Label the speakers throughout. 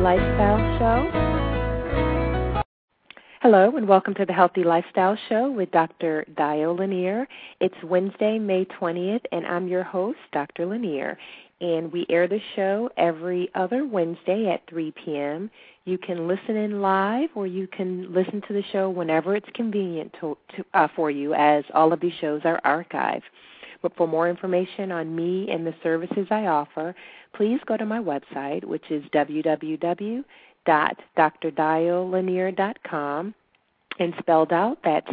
Speaker 1: Lifestyle Show. Hello and welcome to the Healthy Lifestyle Show with Dr. Dio Lanier. It's Wednesday, May 20th, and I'm your host, Dr. Lanier. And we air the show every other Wednesday at 3 p.m. You can listen in live or you can listen to the show whenever it's convenient for you, as all of these shows are archived. But for more information on me and the services I offer, please go to my website, which is www.drdiolanier.com, and spelled out, that's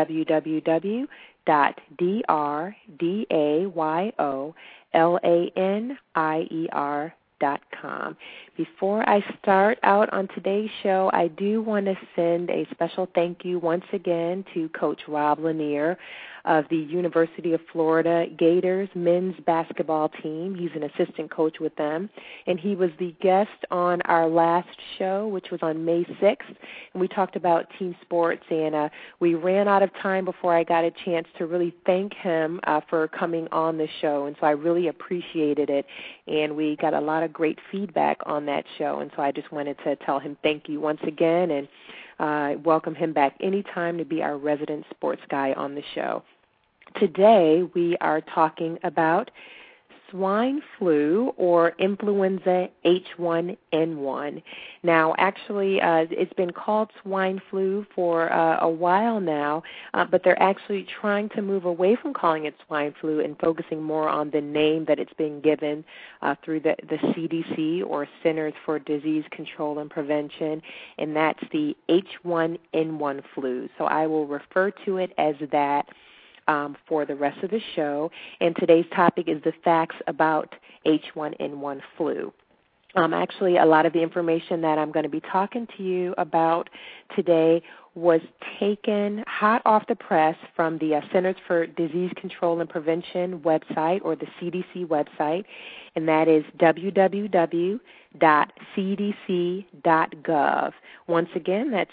Speaker 1: www.drdiolanier.com. Before I start out on today's show, I do want to send a special thank you once again to Coach Rob Lanier of the University of Florida Gators men's basketball team. He's an assistant coach with them, and he was the guest on our last show, which was on May 6th, and we talked about team sports, and we ran out of time before I got a chance to really thank him for coming on the show, and so I really appreciated it, and we got a lot of great feedback on that show, and so I just wanted to tell him thank you once again and welcome him back anytime to be our resident sports guy on the show. Today we are talking about swine flu or influenza H1N1. Now, actually, it's been called swine flu for a while now, but they're actually trying to move away from calling it swine flu and focusing more on the name that it's been given through the CDC, or Centers for Disease Control and Prevention, and that's the H1N1 flu. So I will refer to it as that for the rest of the show, and today's topic is the facts about H1N1 flu. Actually, a lot of the information that I'm going to be talking to you about today was taken hot off the press from the Centers for Disease Control and Prevention website, or the CDC website, and that is www.cdc.gov. Once again, that's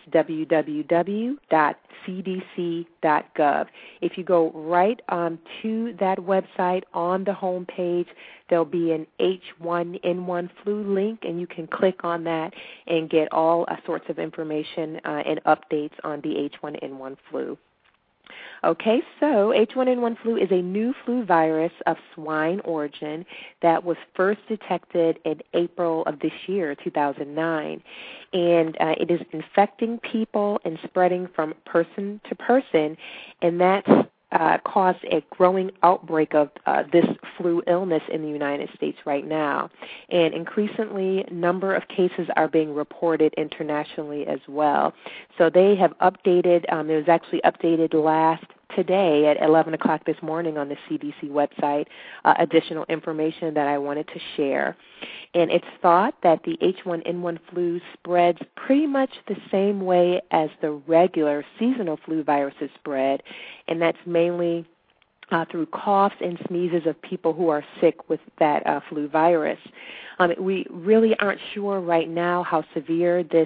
Speaker 1: www.cdc.gov. If you go right to that website, on the home page, there'll be an H1N1 flu link, and you can click on that and get all sorts of information and updates on the H1N1 flu. Okay, so H1N1 flu is a new flu virus of swine origin that was first detected in April of this year, 2009. And it is infecting people and spreading from person to person, and that's caused a growing outbreak of this flu illness in the United States right now. And increasingly, number of cases are being reported internationally as well. So they have updated, it was actually updated today at 11 o'clock this morning on the CDC website, additional information that I wanted to share. And it's thought that the H1N1 flu spreads pretty much the same way as the regular seasonal flu viruses spread, and that's mainly through coughs and sneezes of people who are sick with that flu virus. We really aren't sure right now how severe this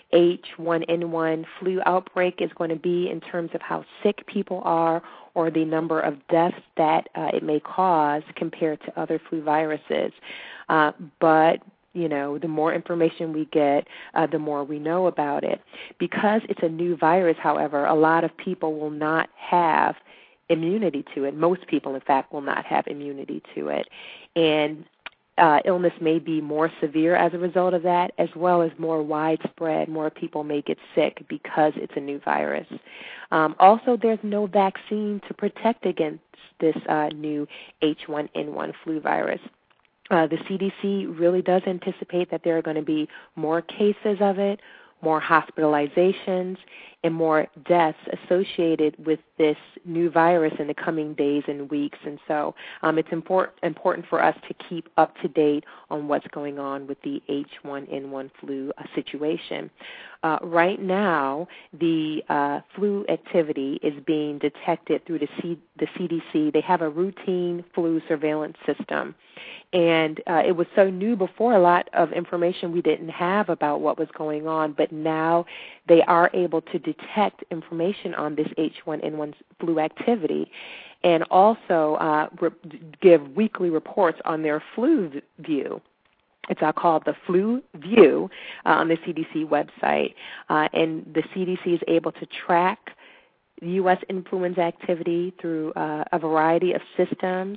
Speaker 1: H1N1 flu outbreak is going to be in terms of how sick people are or the number of deaths that it may cause compared to other flu viruses. But you know, the more information we get, the more we know about it. Because it's a new virus, however, a lot of people will not have immunity to it. Most people, in fact, will not have immunity to it. And illness may be more severe as a result of that, as well as more widespread. More people may get sick because it's a new virus. Also, there's no vaccine to protect against this new H1N1 flu virus. The CDC really does anticipate that there are going to be more cases of it, more hospitalizations, and more deaths associated with this new virus in the coming days and weeks. And so it's important for us to keep up to date on what's going on with the H1N1 flu situation. Right now, the flu activity is being detected through the CDC. They have a routine flu surveillance system. And it was so new before, a lot of information we didn't have about what was going on, but now they are able to detect information on this H1N1 flu activity and also give weekly reports on their flu view. It's called the Flu View on the CDC website, and the CDC is able to track U.S. influenza activity through a variety of systems.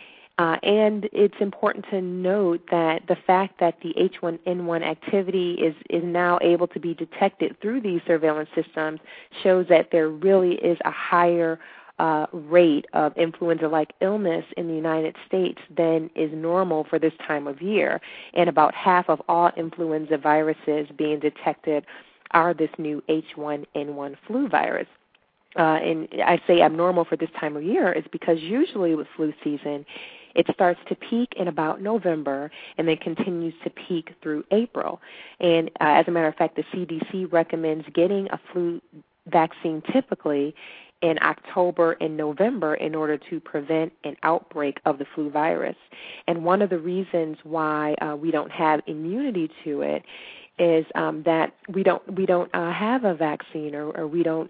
Speaker 1: And it's important to note that the fact that the H1N1 activity is now able to be detected through these surveillance systems shows that there really is a higher rate of influenza-like illness in the United States than is normal for this time of year. And about half of all influenza viruses being detected are this new H1N1 flu virus. And I say abnormal for this time of year is because usually with flu season, it starts to peak in about November and then continues to peak through April. And as a matter of fact, the CDC recommends getting a flu vaccine typically in October and November in order to prevent an outbreak of the flu virus. And one of the reasons why we don't have immunity to it is that we don't have a vaccine or we don't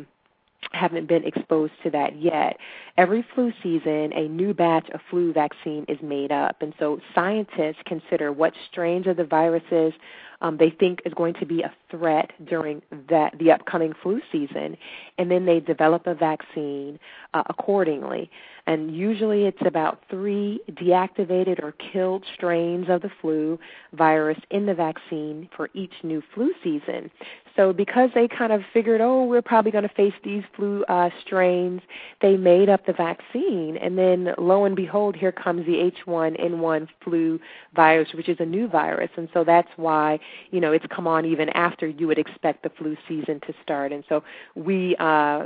Speaker 1: haven't been exposed to that yet. Every flu season, a new batch of flu vaccine is made up, and so scientists consider what strains of the viruses they think is going to be a threat during the upcoming flu season, and then they develop a vaccine accordingly. And usually it's about 3 deactivated or killed strains of the flu virus in the vaccine for each new flu season. So because they kind of figured, we're probably going to face these flu strains, they made up the vaccine. And then lo and behold, here comes the H1N1 flu virus, which is a new virus. And so that's why, it's come on even after you would expect the flu season to start. And so we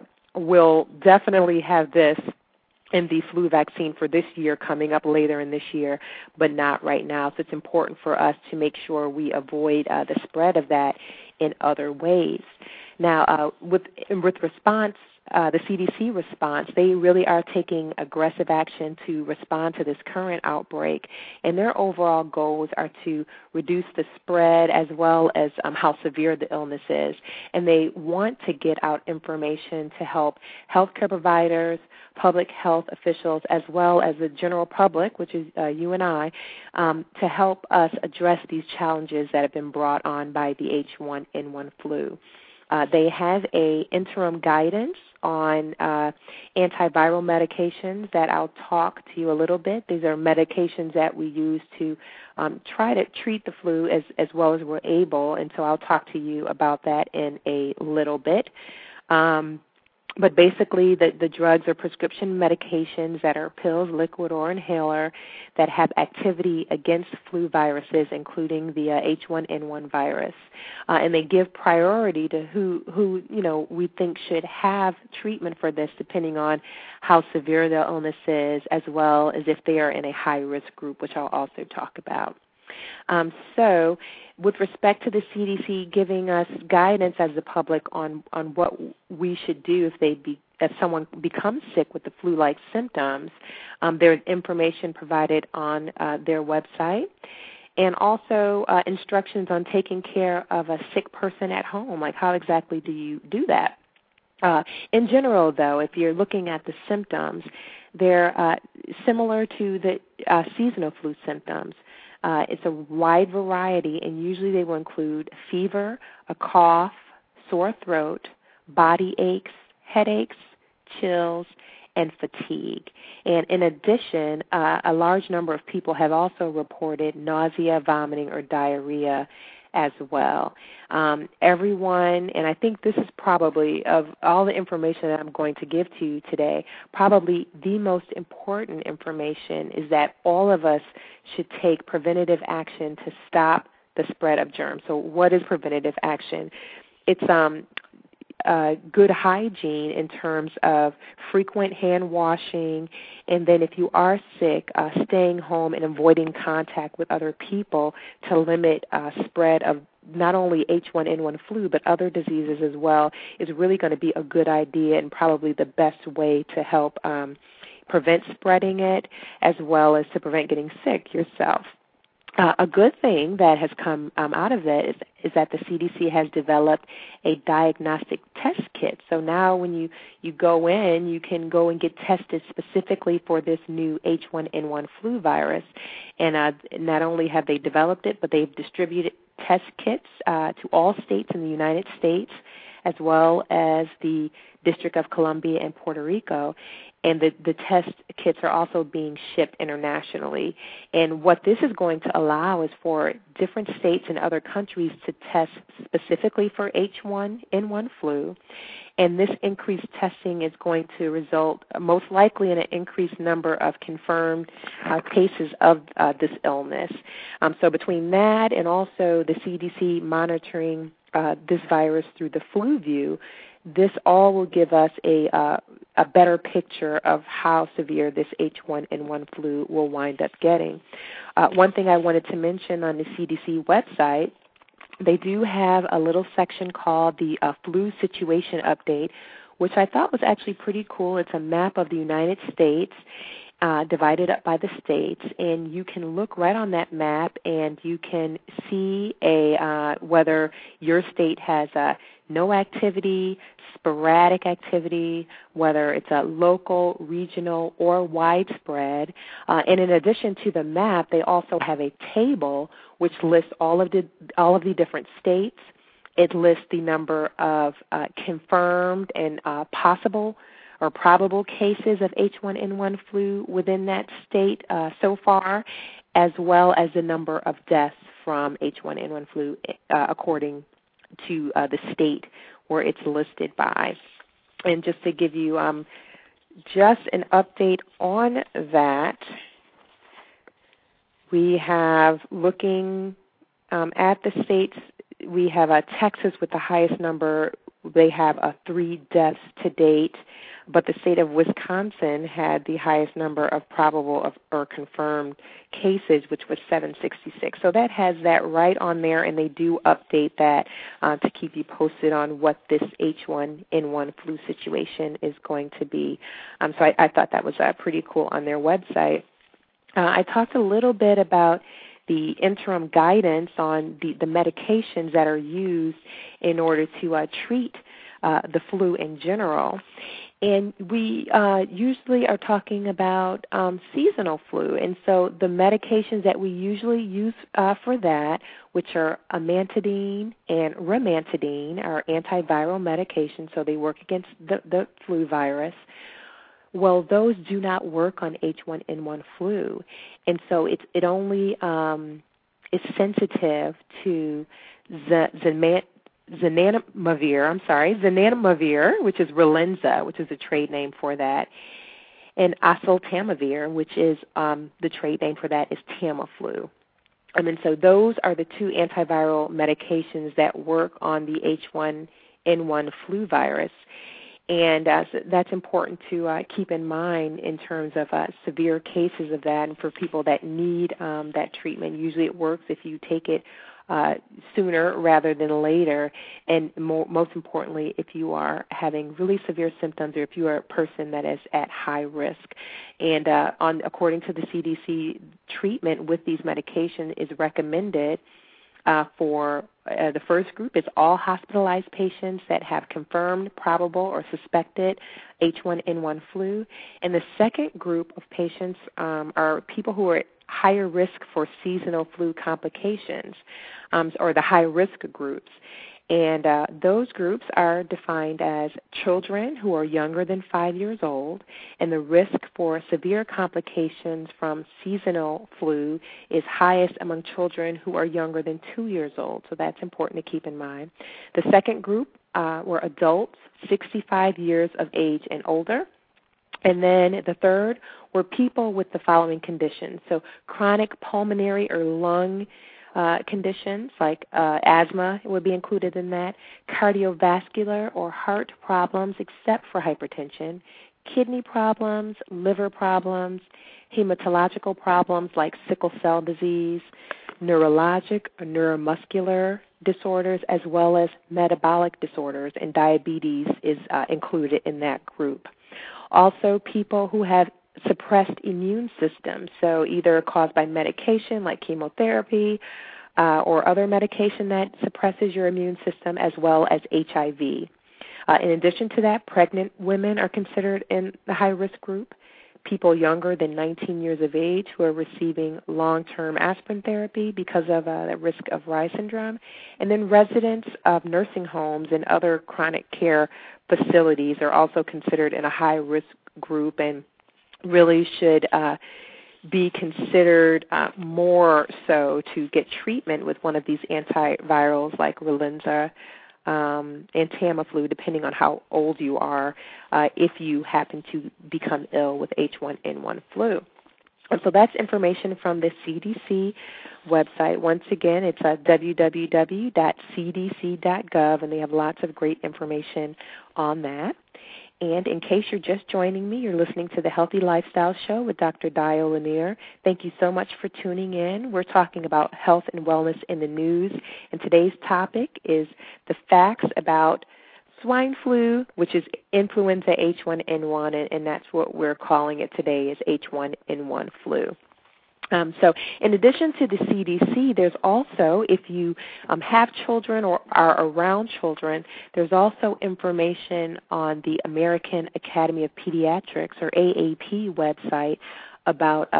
Speaker 1: will definitely have this in the flu vaccine for this year coming up later in this year, but not right now. So it's important for us to make sure we avoid the spread of that in other ways. Now, with response, the CDC response, they really are taking aggressive action to respond to this current outbreak, and their overall goals are to reduce the spread as well as how severe the illness is. And they want to get out information to help healthcare providers, public health officials, as well as the general public, which is you and I, to help us address these challenges that have been brought on by the H1N1 flu. They have an interim guidance on antiviral medications that I'll talk to you a little bit. These are medications that we use to try to treat the flu as well as we're able, and so I'll talk to you about that in a little bit. But basically, the drugs are prescription medications that are pills, liquid, or inhaler that have activity against flu viruses, including the H1N1 virus. And they give priority to who we think should have treatment for this, depending on how severe their illness is, as well as if they are in a high-risk group, which I'll also talk about. So with respect to the CDC giving us guidance as the public on what we should do if someone becomes sick with the flu-like symptoms, there's information provided on their website, and also instructions on taking care of a sick person at home, like how exactly do you do that? In general, though, if you're looking at the symptoms, they're similar to the seasonal flu symptoms. It's a wide variety, and usually they will include fever, a cough, sore throat, body aches, headaches, chills, and fatigue. And in addition, a large number of people have also reported nausea, vomiting, or diarrhea as well. Everyone, and I think this is probably, of all the information that I'm going to give to you today, probably the most important information is that all of us should take preventative action to stop the spread of germs. So what is preventative action? It's good hygiene in terms of frequent hand washing, and then if you are sick, staying home and avoiding contact with other people to limit spread of not only H1N1 flu but other diseases as well is really going to be a good idea and probably the best way to help prevent spreading it as well as to prevent getting sick yourself. A good thing that has come out of that is that the CDC has developed a diagnostic test kit. So now when you go in, you can go and get tested specifically for this new H1N1 flu virus. And not only have they developed it, but they've distributed test kits to all states in the United States, as well as the District of Columbia and Puerto Rico. And the test kits are also being shipped internationally. And what this is going to allow is for different states and other countries to test specifically for H1N1 flu. And this increased testing is going to result most likely in an increased number of confirmed cases of this illness. So between that and also the CDC monitoring this virus through the FluView, this all will give us a better picture of how severe this H1N1 flu will wind up getting. One thing I wanted to mention on the CDC website, they do have a little section called the Flu Situation Update, which I thought was actually pretty cool. It's a map of the United States divided up by the states, and you can look right on that map and you can see whether your state has no activity, sporadic activity, whether it's a local, regional, or widespread. And in addition to the map, they also have a table which lists all of the different states. It lists the number of confirmed and possible or probable cases of H1N1 flu within that state so far, as well as the number of deaths from H1N1 flu according to the state where it's listed by. And just to give you just an update on that, we have looking at the states, we have Texas with the highest number. They have 3 deaths to date, but the state of Wisconsin had the highest number of probable or confirmed cases, which was 766. So that has that right on there, and they do update that to keep you posted on what this H1N1 flu situation is going to be. So I thought that was pretty cool on their website. I talked a little bit about the interim guidance on the medications that are used in order to treat the flu in general. And we usually are talking about seasonal flu. And so the medications that we usually use for that, which are amantadine and rimantadine, are antiviral medications, so they work against the flu virus. Well, those do not work on H1N1 flu. And so it only is sensitive to zanamivir, which is Relenza, which is a trade name for that, and oseltamivir, which is the trade name for that is Tamiflu. And so those are the 2 antiviral medications that work on the H1N1 flu virus. And so that's important to keep in mind in terms of severe cases of that, and for people that need that treatment. Usually it works if you take it sooner rather than later, and most importantly, if you are having really severe symptoms or if you are a person that is at high risk. And according to the CDC, treatment with these medications is recommended for the first group is all hospitalized patients that have confirmed, probable, or suspected H1N1 flu. And the second group of patients are people who are at higher risk for seasonal flu complications, or the high-risk groups. And those groups are defined as children who are younger than 5 years old, and the risk for severe complications from seasonal flu is highest among children who are younger than 2 years old. So that's important to keep in mind. The second group were adults 65 years of age and older. And then the third were people with the following conditions. So chronic pulmonary or lung conditions like asthma would be included in that, cardiovascular or heart problems except for hypertension, kidney problems, liver problems, hematological problems like sickle cell disease, neurologic or neuromuscular disorders, as well as metabolic disorders, and diabetes is included in that group. Also, people who have suppressed immune system, so either caused by medication like chemotherapy or other medication that suppresses your immune system, as well as HIV. In addition to that, pregnant women are considered in the high-risk group. People younger than 19 years of age who are receiving long-term aspirin therapy because of the risk of Reye syndrome, and then residents of nursing homes and other chronic care facilities are also considered in a high-risk group and really should be considered more so to get treatment with one of these antivirals like Relenza and Tamiflu, depending on how old you are, if you happen to become ill with H1N1 flu. And so that's information from the CDC website. Once again, it's www.cdc.gov, and they have lots of great information on that. And in case you're just joining me, you're listening to the Healthy Lifestyle Show with Dr. Dio Lanier. Thank you so much for tuning in. We're talking about health and wellness in the news, and today's topic is the facts about swine flu, which is influenza H1N1, and that's what we're calling it today, is H1N1 flu. So in addition to the CDC, there's also, if you have children or are around children, there's also information on the American Academy of Pediatrics, or AAP, website about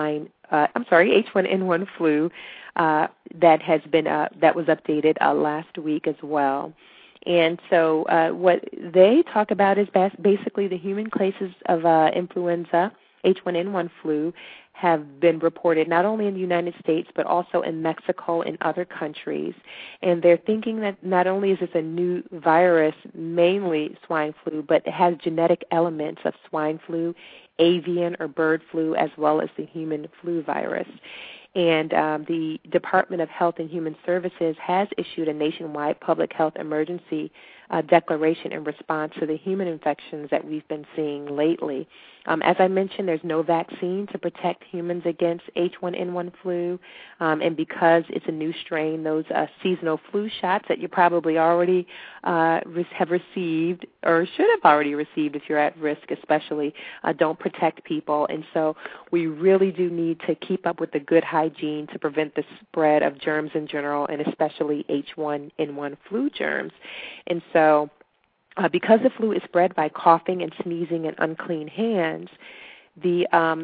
Speaker 1: H1N1 flu that has been that was updated last week as well. And so what they talk about is basically the human cases of influenza, H1N1 flu, have been reported not only in the United States but also in Mexico and other countries. And they're thinking that not only is this a new virus, mainly swine flu, but it has genetic elements of swine flu, avian or bird flu, as well as the human flu virus. And the Department of Health and Human Services has issued a nationwide public health emergency declaration in response to the human infections that we've been seeing lately. As I mentioned, there's no vaccine to protect humans against H1N1 flu, and because it's a new strain, those seasonal flu shots that you probably already have received or should have already received if you're at risk especially, don't protect people. And so we really do need to keep up with the good hygiene to prevent the spread of germs in general, and especially H1N1 flu germs. And so because the flu is spread by coughing and sneezing and unclean hands, the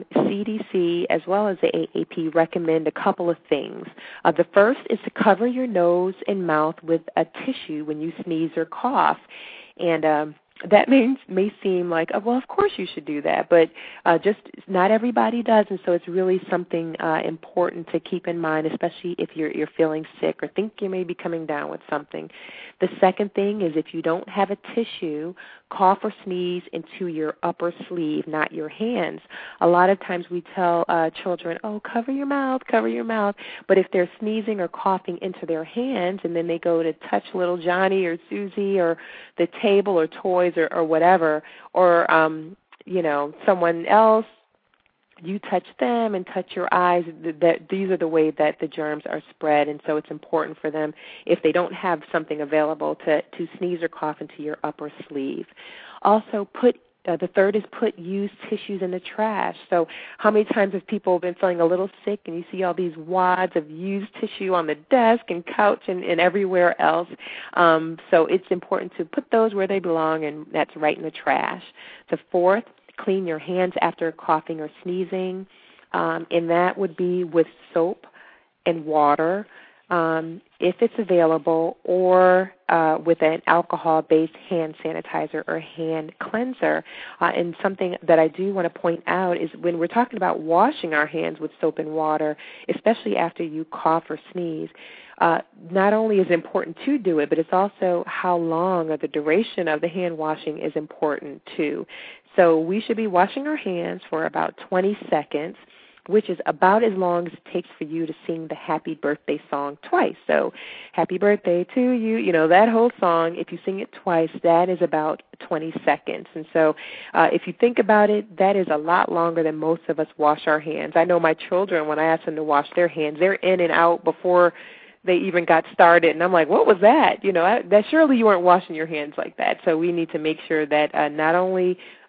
Speaker 1: CDC as well as the AAP recommend a couple of things. The first is to cover your nose and mouth with a tissue when you sneeze or cough. And that may seem like, well, of course you should do that, but just not everybody does, and so it's really something important to keep in mind, especially if you're feeling sick or think you may be coming down with something. The second thing is if you don't have a tissue, cough or sneeze into your upper sleeve, not your hands. A lot of times we tell children, cover your mouth, but if they're sneezing or coughing into their hands and then they go to touch little Johnny or Susie or the table or toys or whatever, or, someone else, you touch them and touch your eyes, these are the way that the germs are spread, and so it's important for them, if they don't have something available, to sneeze or cough into your upper sleeve. Also, the third is put used tissues in the trash. So how many times have people been feeling a little sick and you see all these wads of used tissue on the desk and couch and everywhere else? So it's important to put those where they belong, and that's right in the trash. The fourth, clean your hands after coughing or sneezing, and that would be with soap and water, if it's available, or with an alcohol-based hand sanitizer or hand cleanser. And something that I do want to point out is when we're talking about washing our hands with soap and water, especially after you cough or sneeze, not only is it important to do it, but it's also how long or the duration of the hand washing is important too. So we should be washing our hands for about 20 seconds, which is about as long as it takes for you to sing the happy birthday song twice. So happy birthday to you, that whole song, if you sing it twice, that is about 20 seconds. And so if you think about it, that is a lot longer than most of us wash our hands. I know my children, when I ask them to wash their hands, they're in and out before they even got started, and I'm like, what was that? That surely you weren't washing your hands like that. So we need to make sure that not only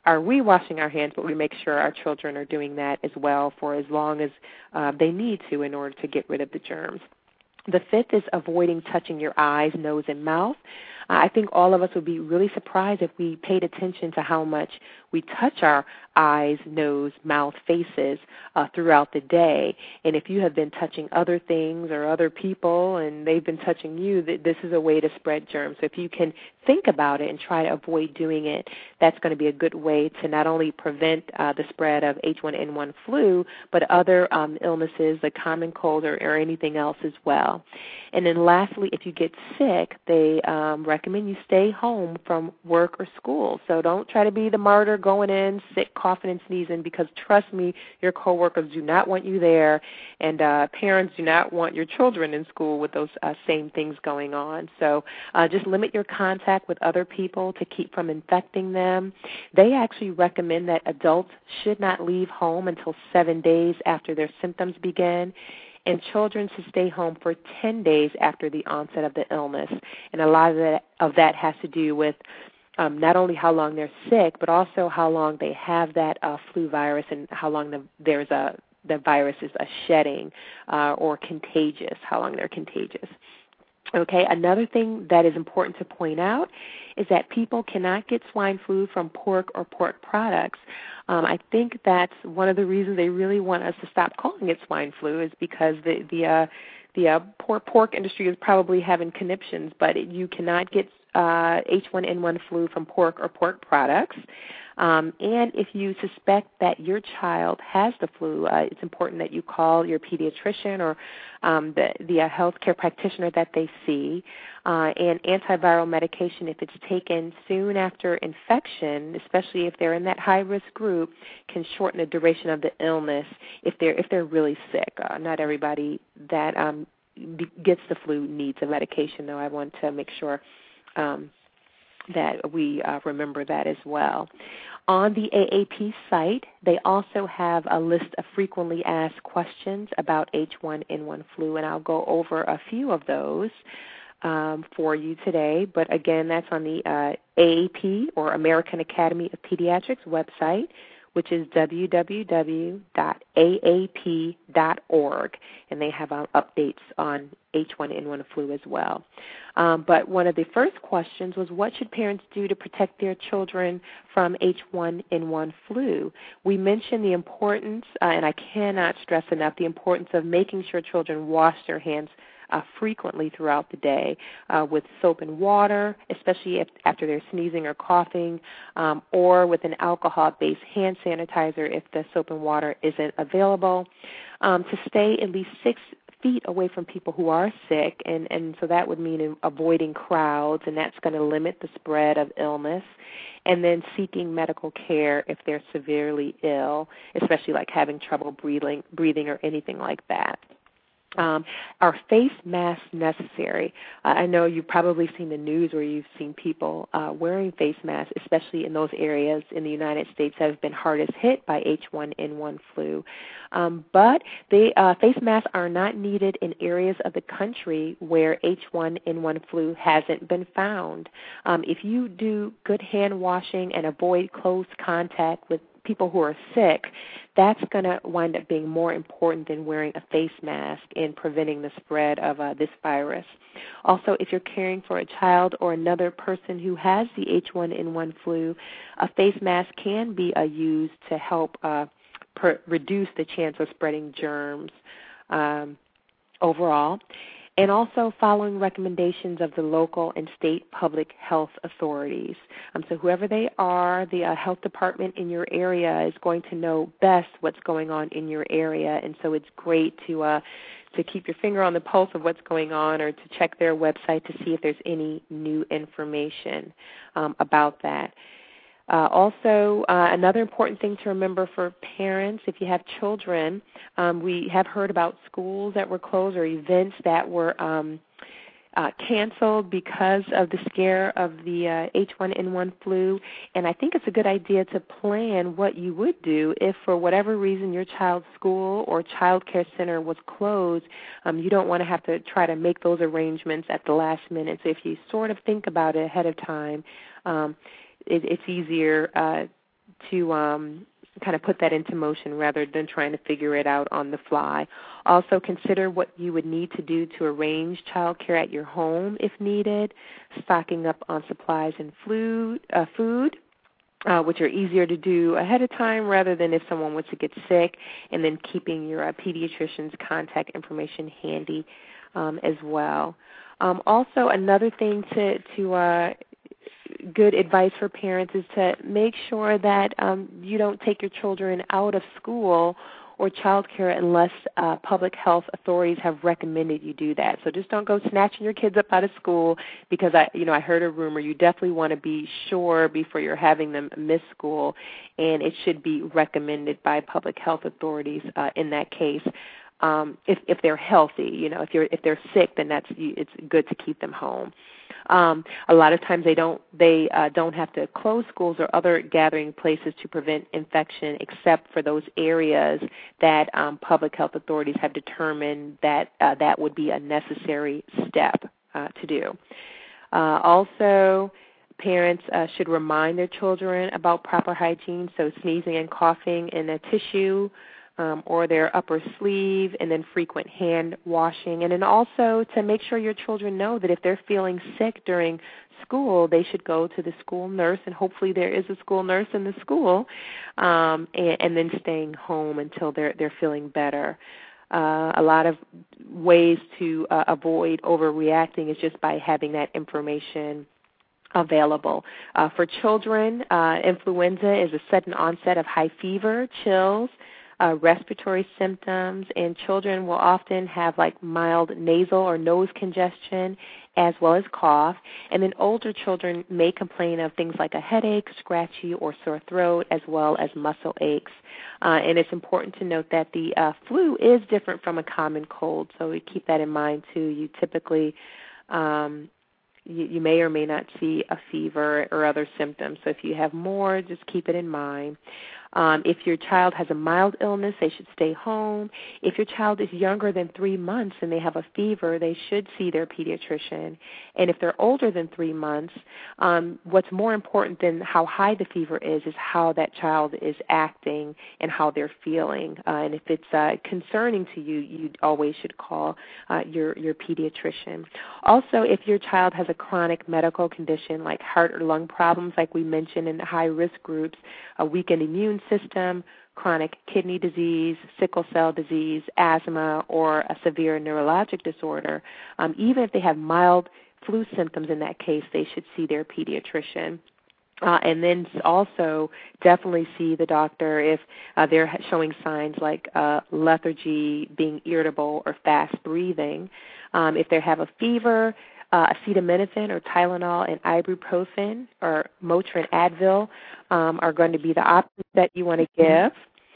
Speaker 1: are we washing our hands, but we make sure our children are doing that as well for as long as they need to in order to get rid of the germs. The fifth is avoiding touching your eyes, nose, and mouth. I think all of us would be really surprised if we paid attention to how much we touch our eyes, nose, mouth, faces throughout the day. And if you have been touching other things or other people and they've been touching you, this is a way to spread germs. So if you can think about it and try to avoid doing it, that's going to be a good way to not only prevent the spread of H1N1 flu, but other illnesses like common cold or anything else as well. And then lastly, if you get sick, they recommend you stay home from work or school. So don't try to be the martyr going in, sick, coughing, and sneezing, because trust me, your coworkers do not want you there, and parents do not want your children in school with those same things going on. So just limit your contact with other people to keep from infecting them. They actually recommend that adults should not leave home until 7 days after their symptoms begin, and children to stay home for 10 days after the onset of the illness. And a lot of that has to do with not only how long they're sick, but also how long they have that flu virus and how long the virus is shedding or contagious, how long they're contagious. Okay, another thing that is important to point out is that people cannot get swine flu from pork or pork products. I think that's one of the reasons they really want us to stop calling it swine flu, is because the pork industry is probably having conniptions, but you cannot get H1N1 flu from pork or pork products. And if you suspect that your child has the flu, it's important that you call your pediatrician or the healthcare practitioner that they see. And antiviral medication, if it's taken soon after infection, especially if they're in that high-risk group, can shorten the duration of the illness if they're really sick. Not everybody that gets the flu needs a medication, though. I want to make sure that we remember that as well. On the AAP site, they also have a list of frequently asked questions about H1N1 flu, and I'll go over a few of those for you today. But again, that's on the AAP, or American Academy of Pediatrics website, which is www.aap.org, and they have updates on H1N1 flu as well. But one of the first questions was, what should parents do to protect their children from H1N1 flu? We mentioned the importance, and I cannot stress enough, the importance of making sure children wash their hands frequently throughout the day with soap and water, especially after they're sneezing or coughing, or with an alcohol-based hand sanitizer if the soap and water isn't available, to stay at least 6 feet away from people who are sick, and so that would mean avoiding crowds, and that's going to limit the spread of illness, and then seeking medical care if they're severely ill, especially like having trouble breathing or anything like that. Are face masks necessary? I know you've probably seen the news where you've seen people wearing face masks, especially in those areas in the United States that have been hardest hit by H1N1 flu. But face masks are not needed in areas of the country where H1N1 flu hasn't been found. If you do good hand washing and avoid close contact with people who are sick, that's going to wind up being more important than wearing a face mask in preventing the spread of this virus. Also, if you're caring for a child or another person who has the H1N1 flu, a face mask can be used to help reduce the chance of spreading germs overall. And also following recommendations of the local and state public health authorities. So whoever they are, the health department in your area is going to know best what's going on in your area, and so it's great to keep your finger on the pulse of what's going on, or to check their website to see if there's any new information about that. Also, another important thing to remember for parents, if you have children, we have heard about schools that were closed or events that were canceled because of the scare of the H1N1 flu, and I think it's a good idea to plan what you would do if for whatever reason your child's school or child care center was closed. You don't want to have to try to make those arrangements at the last minute. So if you sort of think about it ahead of time, it's easier kind of put that into motion rather than trying to figure it out on the fly. Also, consider what you would need to do to arrange child care at your home if needed, stocking up on supplies and food, which are easier to do ahead of time rather than if someone was to get sick, and then keeping your pediatrician's contact information handy as well. Also, another thing to good advice for parents is to make sure that you don't take your children out of school or child care unless public health authorities have recommended you do that. So just don't go snatching your kids up out of school because I heard a rumor. You definitely want to be sure before you're having them miss school, and it should be recommended by public health authorities in that case. If they're healthy, if they're sick, then it's good to keep them home. A lot of times they don't have to close schools or other gathering places to prevent infection, except for those areas that public health authorities have determined that that would be a necessary step to do. Also, parents should remind their children about proper hygiene, so sneezing and coughing in a tissue or their upper sleeve, and then frequent hand washing. And then also to make sure your children know that if they're feeling sick during school, they should go to the school nurse, and hopefully there is a school nurse in the school, and then staying home until they're feeling better. A lot of ways to avoid overreacting is just by having that information available. For children, influenza is a sudden onset of high fever, chills, respiratory symptoms, and children will often have like mild nasal or nose congestion as well as cough. And then older children may complain of things like a headache, scratchy or sore throat, as well as muscle aches. And it's important to note that the flu is different from a common cold, so we keep that in mind too. You typically you may or may not see a fever or other symptoms. So if you have more, just keep it in mind. If your child has a mild illness, they should stay home. If your child is younger than 3 months and they have a fever, they should see their pediatrician. And if they're older than 3 months, what's more important than how high the fever is how that child is acting and how they're feeling. And if it's concerning to you, you always should call your pediatrician. Also, if your child has a chronic medical condition like heart or lung problems, like we mentioned in the high-risk groups, a weakened immune system, chronic kidney disease, sickle cell disease, asthma, or a severe neurologic disorder, even if they have mild flu symptoms in that case, they should see their pediatrician. And then also definitely see the doctor if they're showing signs like lethargy, being irritable, or fast breathing. If they have a fever, acetaminophen or Tylenol and ibuprofen or Motrin Advil are going to be the options that you want to give.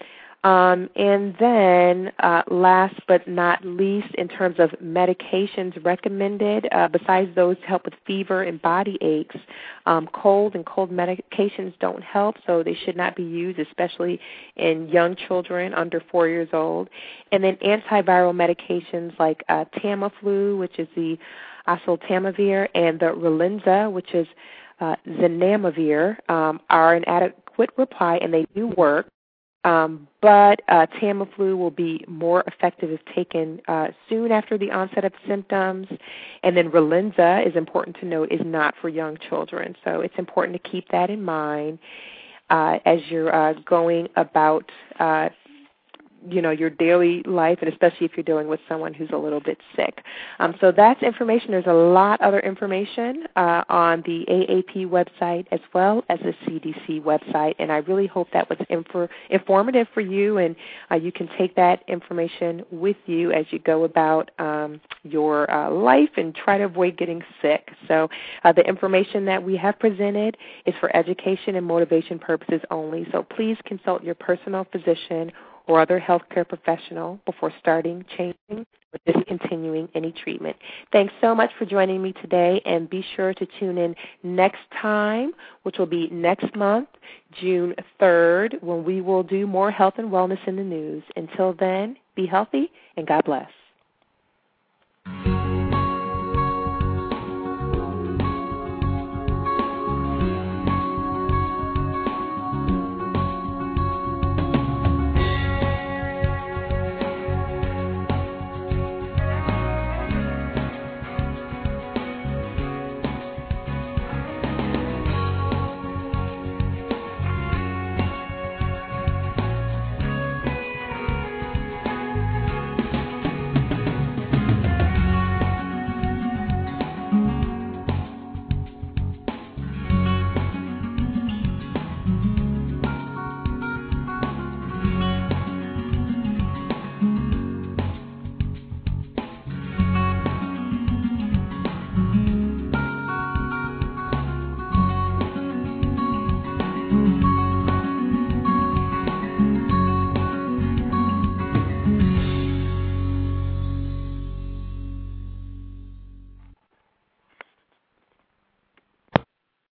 Speaker 1: And then last but not least, in terms of medications recommended, besides those to help with fever and body aches, cold medications don't help, so they should not be used, especially in young children under 4 years old. And then antiviral medications like Tamiflu, which is the oseltamivir, and the Relenza, which is zanamivir, are an adequate reply, and they do work. But Tamiflu will be more effective if taken soon after the onset of symptoms. And then Relenza, is important to note, is not for young children. So it's important to keep that in mind as you're going about your daily life, and especially if you're dealing with someone who's a little bit sick. So that's information. There's a lot other information on the AAP website as well as the CDC website, and I really hope that was informative for you, and you can take that information with you as you go about your life and try to avoid getting sick. So the information that we have presented is for education and motivation purposes only, so please consult your personal physician or other healthcare professional before starting, changing, or discontinuing any treatment. Thanks so much for joining me today, and be sure to tune in next time, which will be next month, June 3rd, when we will do more health and wellness in the news. Until then, be healthy, and God bless.